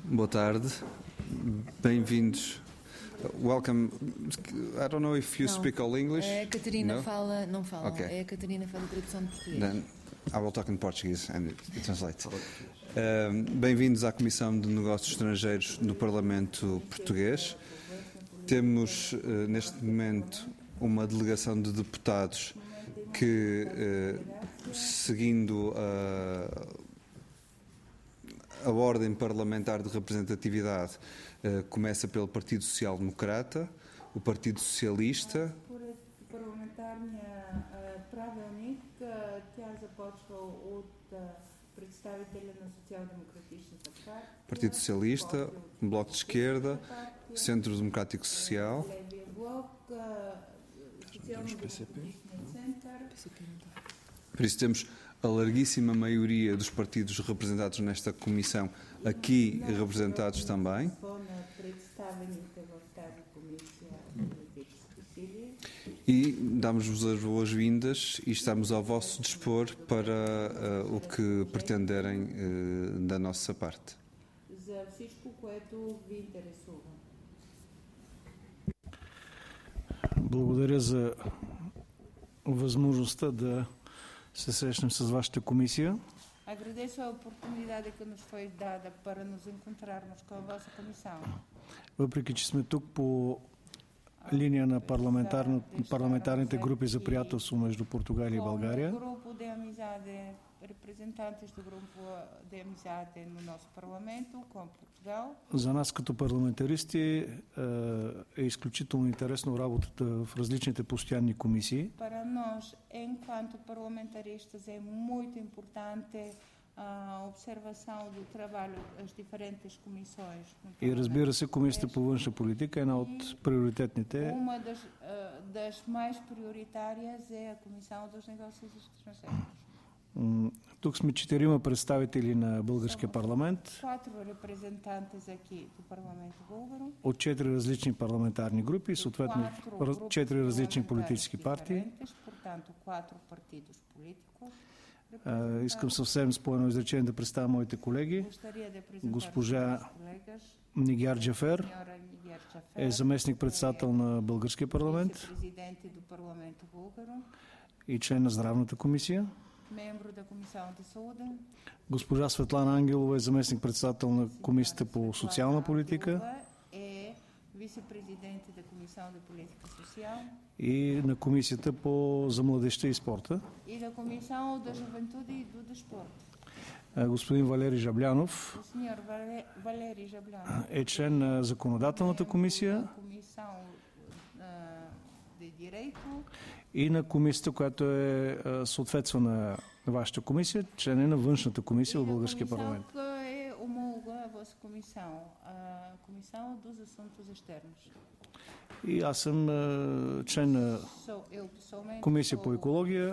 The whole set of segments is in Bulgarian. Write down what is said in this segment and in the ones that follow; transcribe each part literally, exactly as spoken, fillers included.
Boa tarde, bem-vindos. Welcome. I don't know if you Não, speak all English. A Catarina No? fala, não fala. Okay. É a Catarina fala tradução de português. Then I will talk in Portuguese and it, it translates. Um, bem-vindos à Comissão de Negócios Estrangeiros do Parlamento Português. Temos uh, neste momento uma delegação de deputados que, uh, seguindo a A ordem parlamentar de representatividade uh, começa pelo Partido Social Democrata, o Partido Socialista. Partido Socialista, Bloco de Esquerda, Centro Democrático Social. Por isso temos a larguíssima maioria dos partidos representados nesta comissão aqui representados também. E damos-vos as boas-vindas e estamos ao vosso dispor para uh, o que pretenderem uh, da nossa parte. Благодаря за възможността да се срещнем с вашата комисия. Agradeço a oportunidade que nos foi dada para nos encontrarmos com a vossa comissão. Въпреки че сме тук по линия на парламентарните групи за приятелство между Португалия и България, Grupo de amizade, representantes do grupo de amizade no nosso parlamento com Portugal. за нас като парламентаристи е изключително интересно работата в различните постоянни комисии. Para nós, enquanto parlamentaristas, é muito importante a observação do trabalho das diferentes comissões. И разбира се, Комисията по външна политика е една от приоритетните. Uma das, das mais prioritárias é a Comissão dos Negócios Estrangeiros. Тук сме четирима представители на българския парламент от четири различни парламентарни групи, съответно четири различни политически партии. Искам съвсем с по-едно изречение да представя моите колеги. Госпожа Нигяр Джафер е заместник-председател на българския парламент и член на Здравната комисия. Госпожа Светлана Ангелова е заместник-председател на Комисията по социална политика и на Комисията по за младежта и спорта. Господин Валери Жаблянов е член на Законодателната комисия и на комисията, която е съответства на вашата комисия, член е на външната комисия в българския парламент. И аз съм член на комисия по екология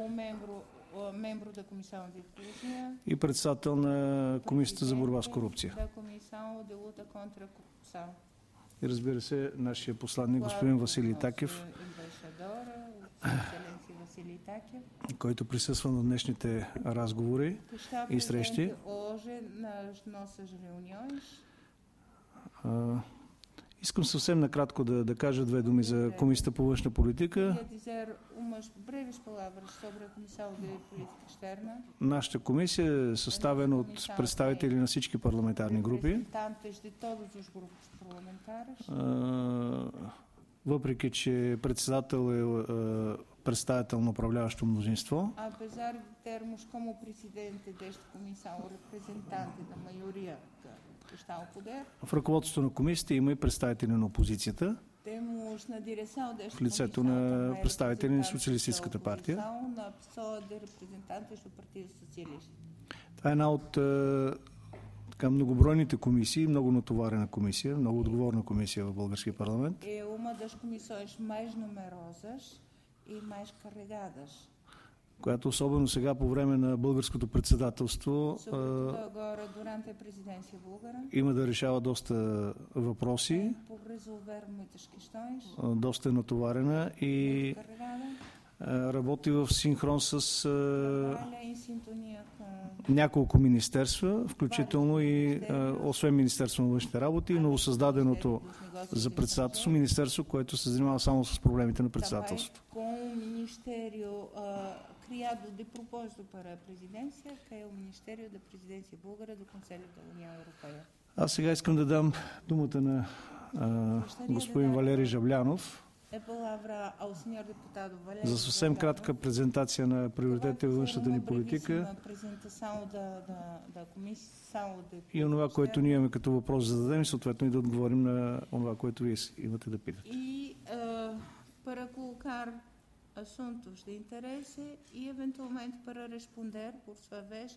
и председател на комисията за борба с корупция. И разбира се, нашия посланник господин Василий Такев, който присъства на днешните разговори и срещи. Искам съвсем накратко да, да кажа две думи за Комисията по външна политика. Нашата комисия е съставена от представители на всички парламентарни групи. Въпреки че председател е представител на управляващо мнозинство, в ръководството на комисията има и представители на опозицията, в лицето на представители на Социалистическата партия. Това е една от така многобройните комисии, много натоварена комисия, много отговорна комисия в българския парламент. Е uma das comissões mais numerosas e mais carregadas. Която особено сега по време на българското председателство има да решава доста въпроси, доста е натоварена и работи в синхрон с trabalha em sintonia com няколко министерства, включително и освен Министерство на външните работи и новосъздаденото за председателство Министерство, което се занимава само с проблемите на председателството. com o Ministério ah, criado de propósito para a presidência, que é o Ministério da Presidência Búlgara do Conselho da União Europeia. Аз сега искам да дам думата на а, господин Валери Жаблянов A palavra ao senhor deputado Valério за съвсем Jablano. кратка презентация на приоритетите във външната ни политика Uma apresentação da, da, da Comissão de и онова, което Externa. ние имаме като въпрос да зададем и съответно и да отговорим на онова, което вие имате да питате. E ah, para colocar assuntos de interesse e eventualmente para responder, por sua vez.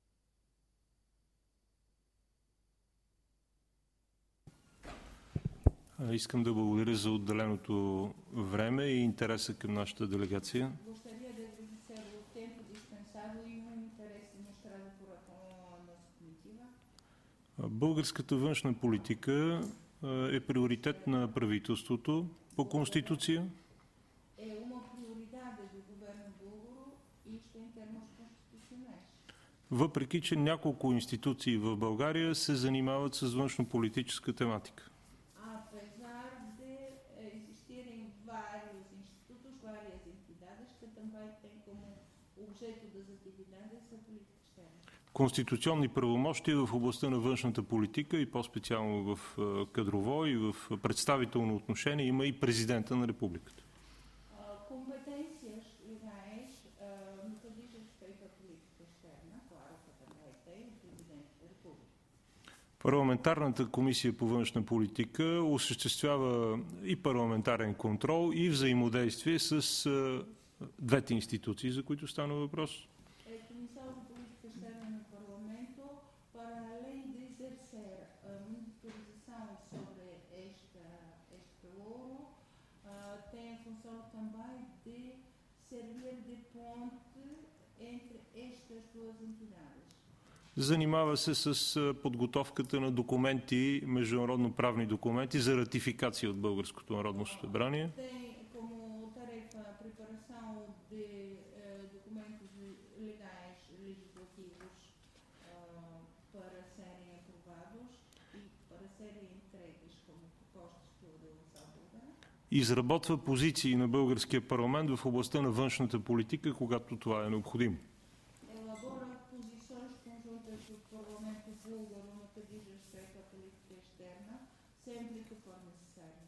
Искам да благодаря за отделеното време и интереса към нашата делегация. Gostaria de agradecer o tempo dispensado e o interesse demonstrado por a nossa comitiva. Българската външна политика е приоритет на правителството по Конституция. É uma prioridade do governo búlgaro, isto em termos constitucionais. Въпреки че няколко институции в България се занимават с външнополитическа тематика. Apesar de existirem vários institutos, várias entidades que também têm como objeto das atividades a política externa. Конституционни правомощия в областта на външната политика и по-специално в кадрово и в представително отношение има и президента на републиката. Uh, competências legais uh, no que diz respeito à política externa, claro que também tem o Presidente da República. Парламентарната комисия по външна политика осъществява и парламентарен контрол и взаимодействие с а, двете институции, за които стана въпрос. A Comissão de Política Externa no Parlamento, para além de exercer a monitorização sobre esta, este pelouro, uh, tem a função também de servir de ponte entre estas duas entidades. Занимава се с а, подготовката на документи, международно-правни документи за ратификация от Българското народно събрание. Tem como tarefa a preparação de eh, documentos legais, legislativos, ah, para serem aprovados e para serem entregues como propostas pela delegação búlgara. Изработва позиции на българския парламент в областта на външната политика, когато това е необходимо. Elabora posições conjuntas do Parlamento búlgaro no que diz respeito à política externa, sempre que for necessário.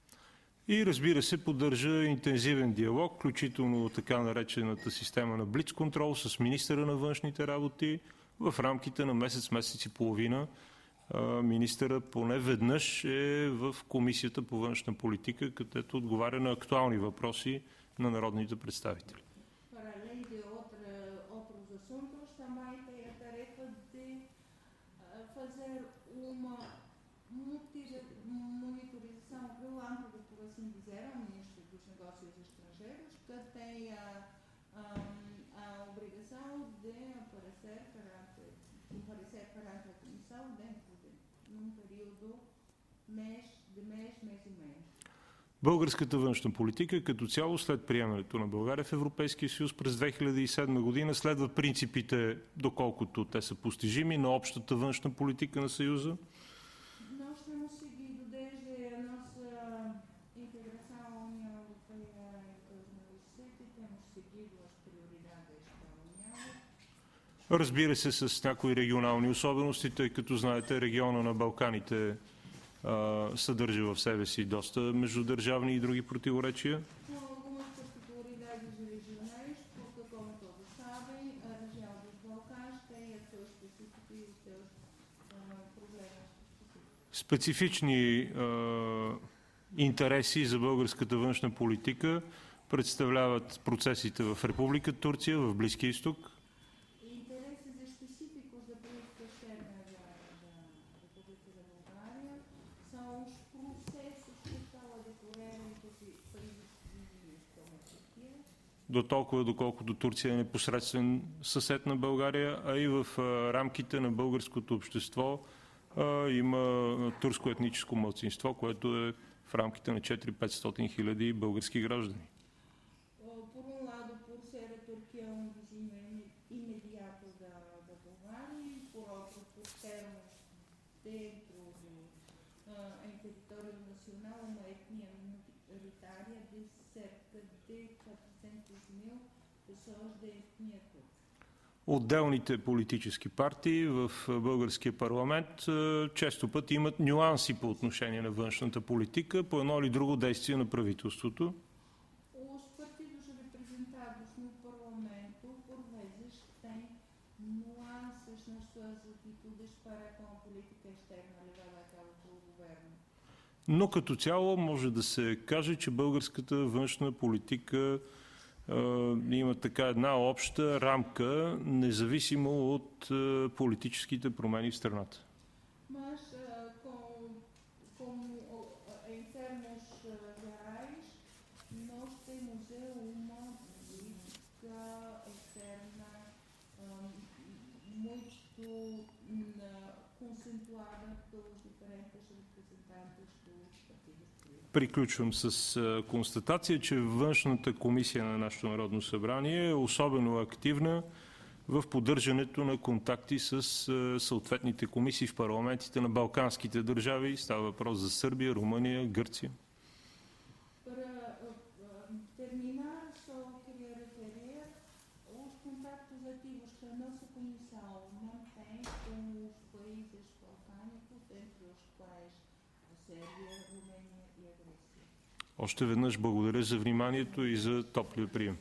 И разбира се, поддържа интензивен диалог, включително така наречената система на блицконтрол с министъра на външните работи. В рамките на месец, месец и половина министъра поне веднъж е в Комисията по външна политика, където отговаря на актуални въпроси на народните представители. Para além de outra, outros assuntos, também tem a tarefa de ah, fazer uma monitoriza- monitorização relâmpago, por assim dizer, ao Ministro dos Negócios Estrangeiros, que tem a, a, a obrigação de aparecer perante, comparecer perante a Comissão dentro de num período mês, de mês, mês e meio. Българската външна политика като цяло след приемането на България в Европейския съюз през две хиляди и седма година следва принципите, доколкото те са постижими, на общата външна политика на Съюза. Nós temos seguido desde a nossa integração à União Europeia em dois mil e sete, temos seguido as prioridades da União. Разбира се, с някои регионални особености, тъй като знаете, региона на Балканите а, съдържа в себе си доста междудържавни и други противоречия. Com algumas particularidades regionais, porque, como todos sabem, a região dos Balcãs tem a sua específica e os seus ah, problemas específicos. Специфични а, интереси за българската външна политика представляват процесите в Република Турция, в Близкия изток. Interesses específicos da política externa da, da República da Bulgária são os processos que estão a decorrer entre os países vizinhos, como a Turquia, До толкова, доколкото Турция е непосредствен съсед на България, а и в а, рамките на българското общество а, има турско етническо малцинство, което е в рамките на четири-петстотин хиляди български граждани. Por um dentro do, uh, em território nacional uma etnia minoritária de cerca de quatrocentos mil pessoas de etnia curda. Отделните политически партии в българския парламент често пъти имат нюанси по отношение на външната политика, по едно или друго действие на правителството. Os partidos representados no Parlamento, por vezes, têm nuances nas suas atitudes para com a política externa levada a cabo pelo governo. Но като цяло може да се каже, че българската външна политика има така една обща рамка, независимо от политическите промени в страната. Mas, uh, com, como uh, em termos uh, gerais, nós temos uma política externa um, muito uh, concentrada pelos diferentes representantes dos partidos políticos. Приключвам с констатация, че външната комисия на нашето Народно събрание е особено активна в поддържането на контакти с съответните комисии в парламентите на балканските държави. Става въпрос за Сърбия, Румъния, Гърция. Para uh, terminar, só queria referir os contactos ativos que a nossa Comissão mantém com os países balcânicos, entre os quais a Sérvia, a Romênia e a Grécia. Още веднъж благодаря за вниманието и за топлия прием.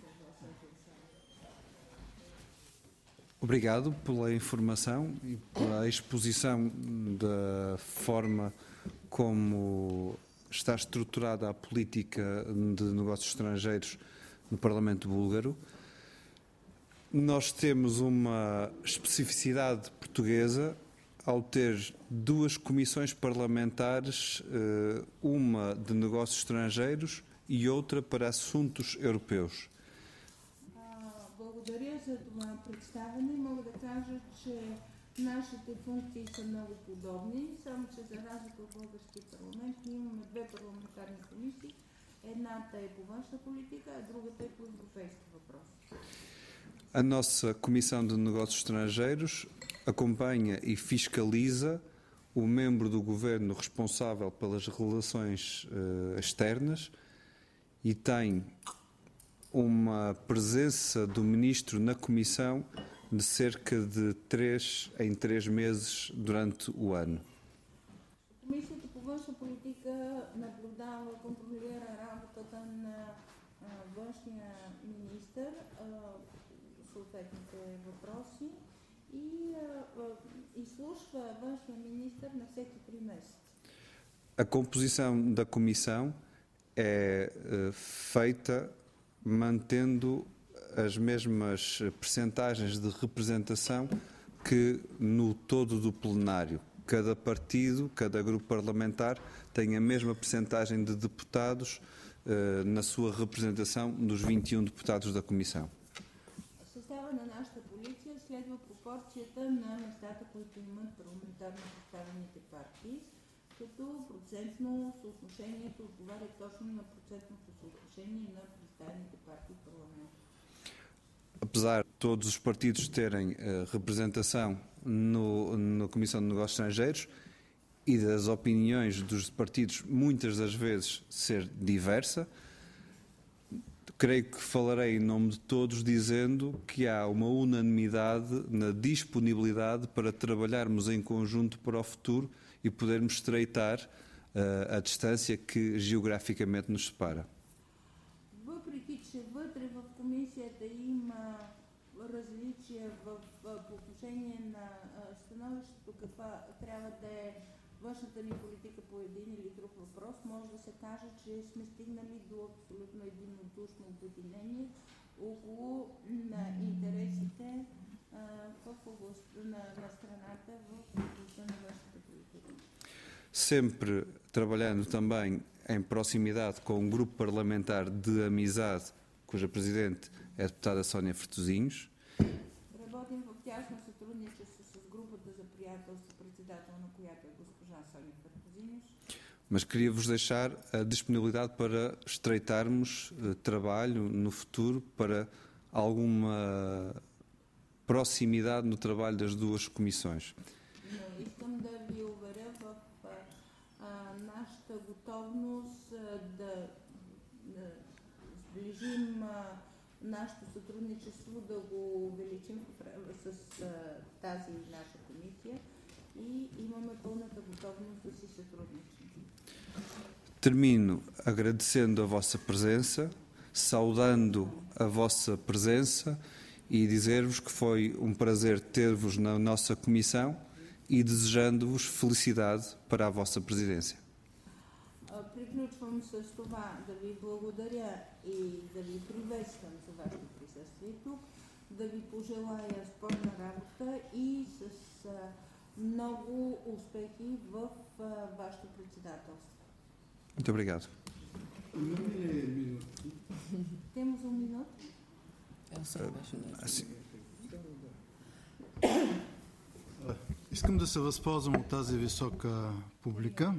Obrigado pela informação e pela exposição da forma como está estruturada a política de negócios estrangeiros no Parlamento búlgaro. Nós temos uma especificidade portuguesa ao ter duas comissões parlamentares, uma de negócios estrangeiros e outra para assuntos europeus. Благодаря за това представяне. Мога да кажа, че нашите функции са много подобни, само че за разлика от българския парламент ние имаме две парламентарни комисии. Едната е по външна политика, а другата е по европейски въпроси. A nossa Comissão de Negócios Estrangeiros acompanha e fiscaliza o membro do governo responsável pelas relações uh, externas e tem uma presença do ministro na Comissão de cerca de três em três meses durante o ano. Комисията по външна политика наблюдава, контролира работата на а, външния министър, а, съответните въпроси и а, изслушва външния министър на всеки три месеца. A composição da Comissão é uh, feita mantendo as mesmas percentagens de representação que no todo do plenário. Cada partido, cada grupo parlamentar tem a mesma percentagem de deputados uh, na sua representação dos vinte e um deputados da Comissão. Състава на нашата полиция следва пропорцията на местата, които имат парламентарно представените партии, като процентно съотношението отговаря точно на процентното съотношение на представените партии в парламента. Apesar de todos os partidos terem uh, representação no, na Comissão de Negócios Estrangeiros e das opiniões dos partidos muitas das vezes ser diversa, creio que falarei em nome de todos dizendo que há uma unanimidade na disponibilidade para trabalharmos em conjunto para o futuro e podermos estreitar uh, a distância que geograficamente nos separa. Въпреки че вътре в комисията има различия в, в, по отношение на а, становището каква трябва да е външната ни политика по един или друг въпрос, може да се каже, че сме стигнали до абсолютно единодушно обединение около на интересите а, в областта на, на страната в областта на външната политика. Sempre trabalhando também em proximidade com um grupo parlamentar de amizade, cuja presidente é a deputada Sónia Fertuzinhos. Работим в тясно сътрудничество с групата за приятелство, председател на която е госпожа Соня Фертузиньос. Mas queria vos deixar a disponibilidade para estreitarmos uh, trabalho no futuro para alguma proximidade no trabalho das duas comissões. Но искам да ви уверя в а, а, нашата готовност а, да, да сближим а, нашето сътрудничество, да го увеличим с а, тази наша комисия и имаме пълната готовност да си сътрудничим. Termino agradecendo a vossa presença, saudando a vossa presença e dizer-vos que foi um prazer ter-vos na nossa comissão e desejando-vos felicidade para a vossa presidência. Приключвам с това да ви благодаря и да ви приветствам за вашето присъствие тук, да ви пожелая спорна работа и с много успехи в вашето председателство. Muito obrigado. Temos um minuto? Assim, Искам да се възползвам от тази висока публика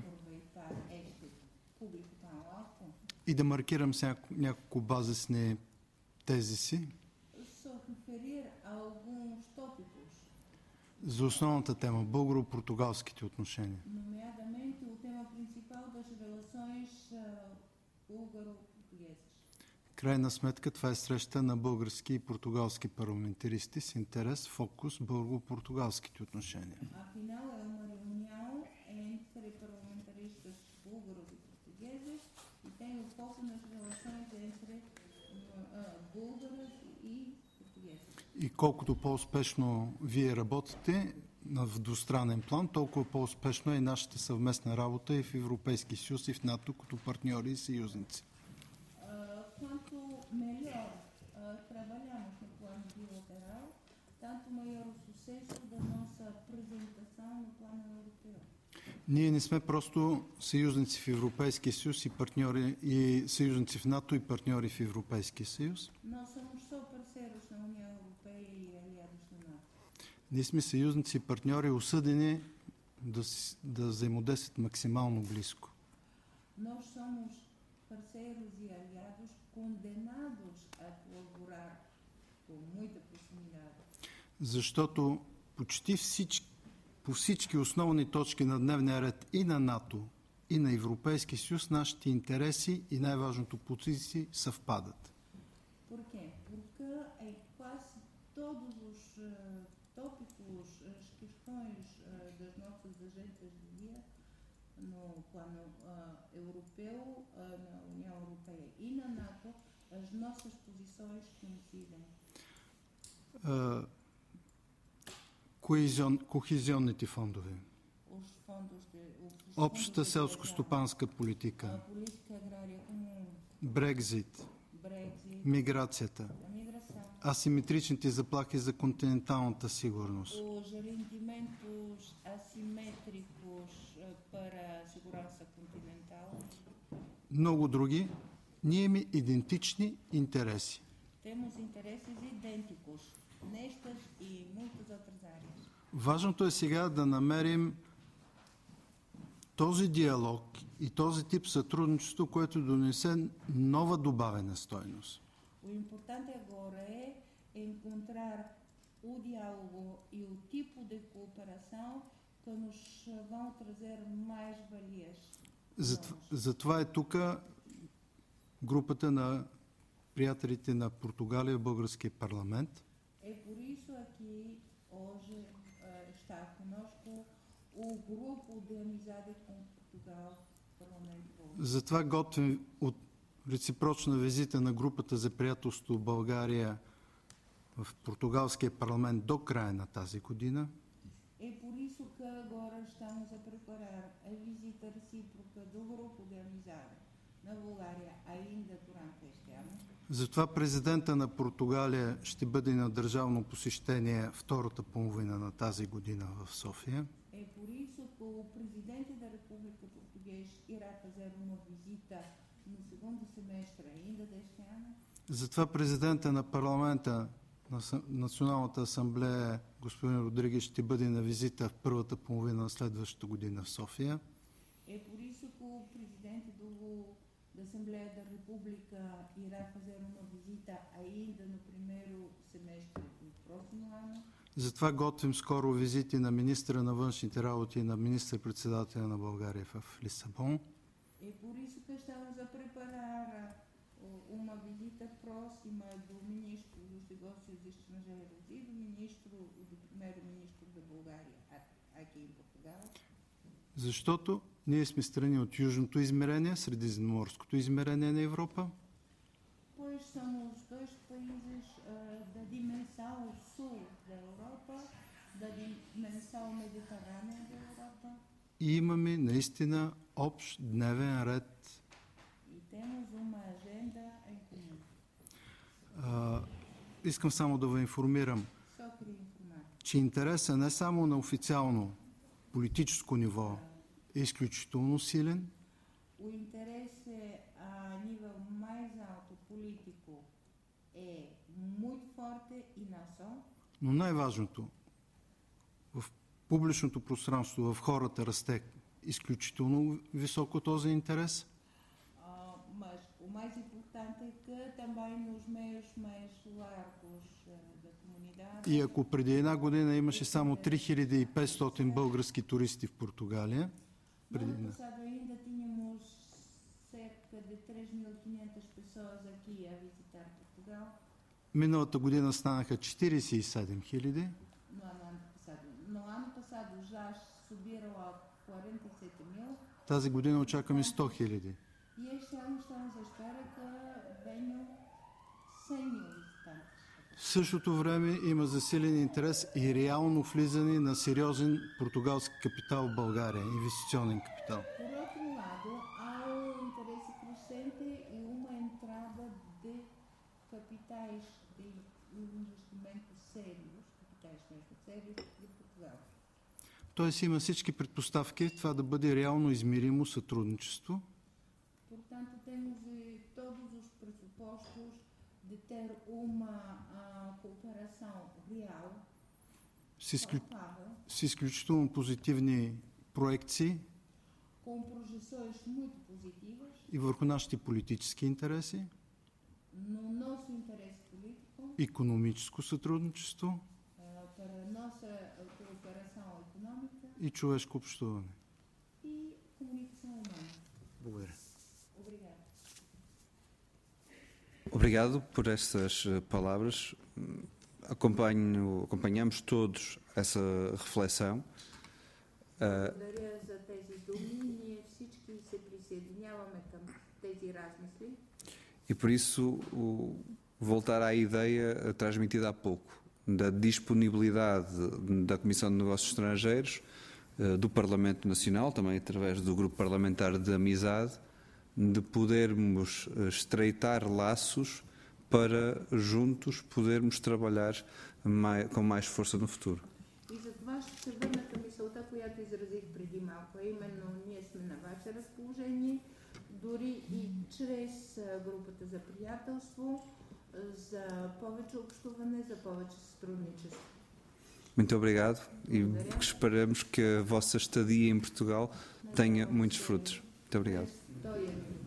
и да маркирам с няко- няколко базисни тези си Só referir a alguns tópicos, за основната тема – българо-португалските отношения. nomeadamente o tema principal das relações uh, búlgaro-portuguesas. Крайна сметка това е среща на български и португалски парламентаристи с интерес, фокус българо-португалските отношения. Afinal, é uma reunião entre parlamentaristas búlgaros e portugueses e tem o foco nas relações entre uh, búlgaros e portugueses. И колкото по-успешно вие работите в двустранен план, толкова по-успешно е и нашата съвместна работа и в Европейски съюз, и в НАТО като партньори и съюзници. Uh, quanto melhor uh, trabalhamos no plano bilateral, tanto maior o sucesso da nossa apresentação no plano europeu. Ние не сме просто съюзници в Европейския съюз и партньори и съюзници в НАТО и партньори в Европейския съюз. Nós somos só parceiros na União Europeia e aliados no NATO. Ние сме съюзници и партньори, осъдени да, с- да взаимодействат максимално близко. Nós somos parceiros e aliados condenados a colaborar com muita proximidade. Защото почти всички, по всички основни точки на дневния ред и на НАТО, и на Европейския съюз, нашите интереси и най-важното позиции съвпадат. Por quê? Porque em quase todos os eh, tópicos, as questões eh, das nossas agências de dia no plano eh, europeu, eh, na União Europeia e na NATO, as nossas posições coincidem. А, коезион, кохезионните фондове, Os fundos de, os общата fundos de селско-стопанска a политика, política agrária comum, Брекзит, Brexit, миграцията, a migração, асиметричните заплахи за континенталната сигурност, os rendimentos assimétricos eh, para a segurança continental. много други, ние имаме идентични интереси. Temos interesses idênticos nestas e muitas outras áreas. Важното е сега да намерим този диалог и този тип сътрудничество, което донесе нова добавена стойност. O importante agora é encontrar o diálogo e o tipo de cooperação que nos vão trazer mais valias. Затова, затова е тук групата на приятелите на Португалия в българския парламент. É por isso aqui hoje eh, está conosco o grupo de amizade com Portugal, Parlamento Bom. Затова готвим от реципрочна визита на групата за приятелство в България в португалския парламент до края на тази година. É por isso que agora estamos a preparar a visita recíproca do grupo de amizade na Bulgária ainda durante este ano. Затова президента на Португалия ще бъде на държавно посещение втората половина на тази година в София. É por isso que o presidente da República Portuguesa irá fazer uma visita no segundo semestre ainda deste ano. Затова президента на парламента на Са- Националната асамблея господин Родригес ще бъде на визита в първата половина на следващата година в София. É por isso que o presidente do, da Assembleia da República irá fazer uma visita ainda no primeiro semestre do próximo ano. Затова готвим скоро визити на министра на външните работи и на министър-председателя на България в Лисабон. E por isso que estamos a preparar uh, uma visita próxima do Ministro dos Negócios Estrangeiros e do Ministro, do Primeiro-Ministro da Bulgária a- aqui em Portugal. Защото ние сме страни от южното измерение, средиземноморското измерение на Европа. Pois somos dois países uh, da dimensão sul da Europa, da dimensão mediterrânea da Europa. И имаме наистина общ дневен ред. E temos uma agenda em comum. А, искам само да ви информирам, Só queria informar. че интересът не само на официално политическо ниво е изключително силен, O interesse a nível mais alto político é muito forte e não só, но най-важното в публичното пространство, в хората расте изключително високо този интерес. ah, mas o mais importante é que também nos meios mais largos ah, da comunidade. И ако преди една година имаше само три хиляди и петстотин български туристи в Португалия, No преди... ano passado ainda tínhamos cerca de três mil e quinhentas pessoas aqui a visitar Portugal. миналата година станаха четиридесет и седем хиляди, No ano, ano passado. No ano passado já subiram a quarenta e sete mil тази година очакваме сто хиляди. e este ano estamos à espera que venham cem mil visitantes. В същото време има засилен интерес и реално влизане на сериозен португалски капитал в България, инвестиционен капитал. Por outro lado, há um interesse crescente e uma entrada de capitais de investimento sérios, capitais mesmo sérios, de Portugal. Тоест има всички предпоставки това да бъде реално измеримо сътрудничество, Portanto, temos eh, todos os pressupostos de ter uma ah, cooperação real, с, изклю... palpável, с изключително позитивни проекции com projeções muito positivas и върху нашите политически интереси, no nosso interesse político, икономическо сътрудничество ah, para a nossa ah, cooperação económica и човешко общуване. e comunicação humana. Благодаря. Obrigada. Obrigado por estas eh, palavras. Acompanho, acompanhamos todos essa reflexão. Ah, Благодаря за тези думи. Ние всички се присъединяваме към тези размисли. E por isso o- voltar à ideia transmitida há pouco, da disponibilidade da Comissão de Negócios Estrangeiros, eh, do Parlamento Nacional, também através do Grupo Parlamentar de Amizade, de podermos eh, estreitar laços para juntos podermos trabalhar mai- com mais força no futuro. И затова ще се върна към мисълта, която изразих преди малко, а именно ние сме на ваше разположение, дори и чрез а, групата за приятелство, а, за повече общуване, за повече сътрудничество. Muito obrigado e esperamos que a vossa estadia em Portugal tenha muitos frutos. Muito obrigado. Той е